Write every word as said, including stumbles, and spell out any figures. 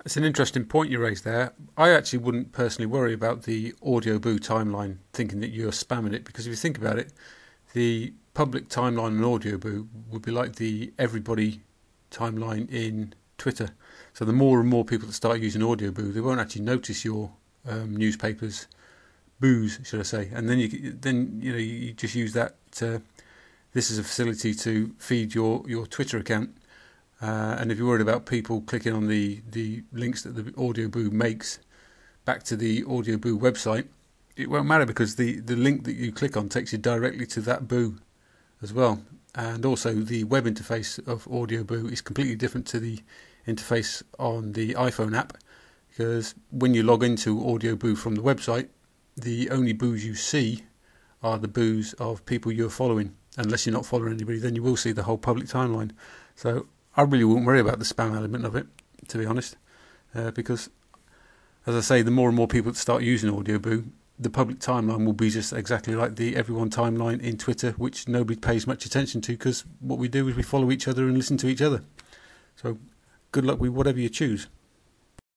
It's an interesting point you raised there. I actually wouldn't personally worry about the Audioboo timeline, thinking that you're spamming it, because if you think about it, the public timeline on Audioboo would be like the everybody timeline in Twitter. So the more and more people that start using Audioboo, they won't actually notice your um, newspapers boos, should I say? And then you then you know you just use that. Uh, this is a facility to feed your your Twitter account. Uh, and if you're worried about people clicking on the, the links that the Audioboo makes back to the Audioboo website, it won't matter because the, the link that you click on takes you directly to that boo as well. And also the web interface of Audioboo is completely different to the interface on the iPhone app, because when you log into Audioboo from the website, the only boos you see are the boos of people you're following. Unless you're not following anybody, then you will see the whole public timeline. So I really wouldn't worry about the spam element of it, to be honest, uh, because, as I say, the more and more people that start using Audioboo, the public timeline will be just exactly like the everyone timeline in Twitter, which nobody pays much attention to, because what we do is we follow each other and listen to each other. So good luck with whatever you choose.